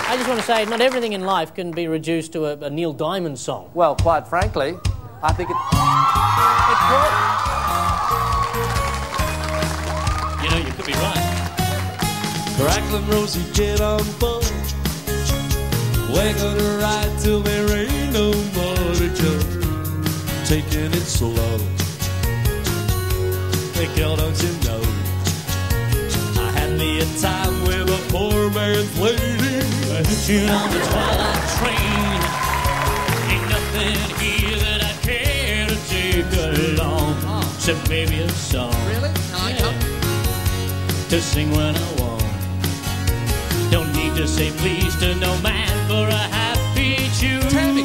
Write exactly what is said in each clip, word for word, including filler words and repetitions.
I just want to say, not everything in life can be reduced to a, a Neil Diamond song. Well, quite frankly, I think it... It's what? You know, you could be right. Cracklin' Rosie, get on board. We're gonna ride till there ain't no more to jump. Taking it slow. Hey, girl, don't you know? I had me a time with a poor man's lady. I hit you on the twilight train. Ain't nothing here that I care to take along, except maybe a song. Really? No, I can't. To sing when I want. Don't need to say please to no man for a happy tune. Tammy.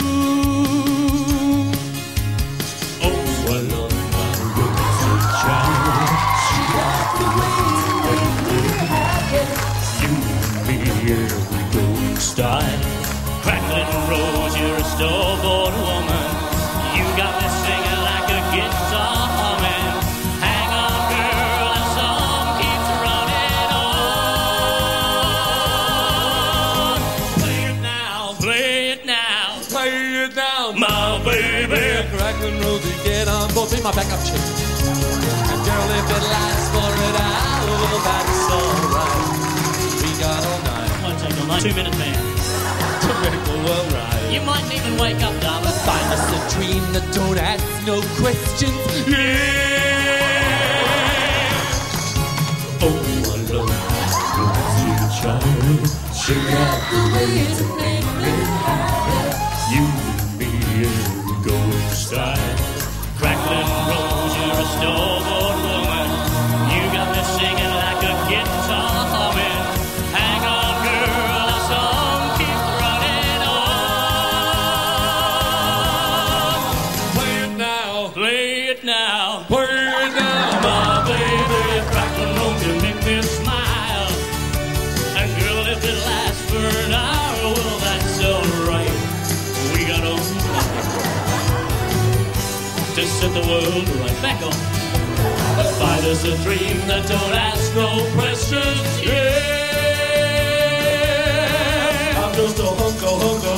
Oh, I love my rosy child. She got the way to make me happy. You and me, yeah, we go in style. Cracklin' Rose, you're a store-bought woman. You got me singing like a guitar humming. Hang on, girl, the song keeps running on. Play it now, play it now, Play it now, my baby. Cracklin' Rosie, get on board. Be my backup chick. And girl, if it lasts for an hour, that's alright. We got all night. Won't take all night. Two minute man. To make the world right. You mightn't even wake up, darling. Find us a dream that don't ask no questions. Yeah. Oh, I love my sweet child. She got the way to make me happy. You and me, yeah, we go in style. Cracklin' Rose, you're a store-bought woman. You got me singing like a guitar humming. Hang on, girl, the song keeps running on. Play it now. Play it now, Play it now. my baby. Cracklin' Rose, you make me smile. And girl, if it lasts for an hour, well, that's alright. We got all night to set the world right back on. But find us a dream that don't ask no questions. Yeah, I'm just a hunko hunko